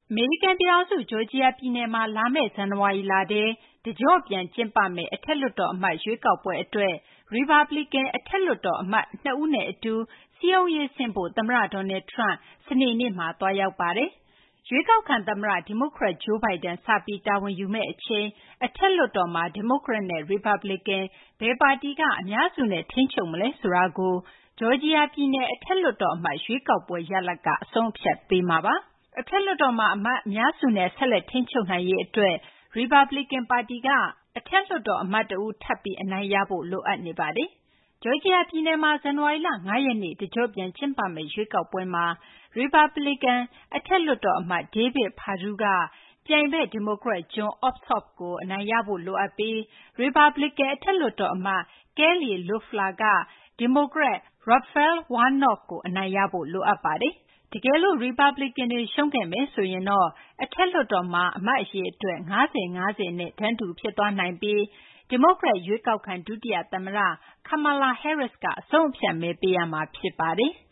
အမေရိကန်ပြည်ထောင်စု ဂျော်ဂျီယာပြည်နယ်မှာ လာမယ့် ဇန်နဝါရီလထဲ တကျော့ပြန်ကျင်းပမယ့် အထက်လွှတ်တော်အမတ် ရွေးကောက်ပွဲအတွက် ရီပတ်ဘလီကန် အထက်လွှတ်တော်အမတ် ၂ ဦးနဲ့အတူ စည်းရုံးရေးဆင်းဖို့ သမ္မတ Donald Trump စနေနေ့မှာ သွားရောက်ပါတယ်။ ရွေးကောက်ခံသမ္မတ ဒီမိုကရက် Joe Biden စပြီး တာဝန်ယူမယ့်အချိန် အထက်လွှတ်တော်မှာ ဒီမိုကရက်နဲ့ ရီပတ်ဘလီကန် ဘယ်ပါတီက အများစုနဲ့ ထိန်းချုပ်မလဲ ဆိုတာကို ဂျော်ဂျီယာပြည်နယ် အထက်လွှတ်တော်အမတ် ရွေးကောက်ပွဲရလဒ်က အဆုံးအဖြတ်ပေးမှာပါ။ အထက်လွှတ်တော်မှာ အမတ်အများစုနဲ့ ဆက်လက်ထိန်းချုပ်နိုင်ရေးအတွက် ရီပတ်ဘလီကန်ပါတီက အထက်လွှတ်တော်အမတ်တဦး ထပ်ပြီး အနိုင်ရဖို့ လိုအပ်နေပါတယ်။ ဂျော်ဂျီယာပြည်နယ်မှာ ဇန်နဝါရီလ ၅ ရက်နေ့ တကျော့ပြန်ကျင်းပမယ့် ရွေးကောက်ပွဲမှာ ရီပတ်ဘလီကန် အထက်လွှတ်တော်အမတ် David Perdue က ပြိုင်ဘက် ဒီမိုကရက် Jon Ossoff ကို အနိုင်ရဖို့ လိုအပ်ပြီး ရီပတ်ဘလီကန် အထက်လွှတ်တော်အမတ် Kelly Loeffler က ဒီမိုကရက် Raphael Warnock ကို အနိုင်ရဖို့ လိုအပ်ပါတယ်။ တကယ်လို့ ရီပတ်ဘလီကန်တွေ ရှုံးခဲ့မယ်ဆိုရင်တော့ အထက်လွှတ်တော်မှာ အမတ်အရေအတွက် ၅၀-၅၀ နဲ့ တန်းတူဖြစ်သွားနိုင်ပြီး ဒီမိုကရက် ရွေးကောက်ခံ ဒုတိယသမ္မတ Kamala Harris က အဆုံးအဖြတ်မဲ ပေးရမှာ ဖြစ်ပါတယ်။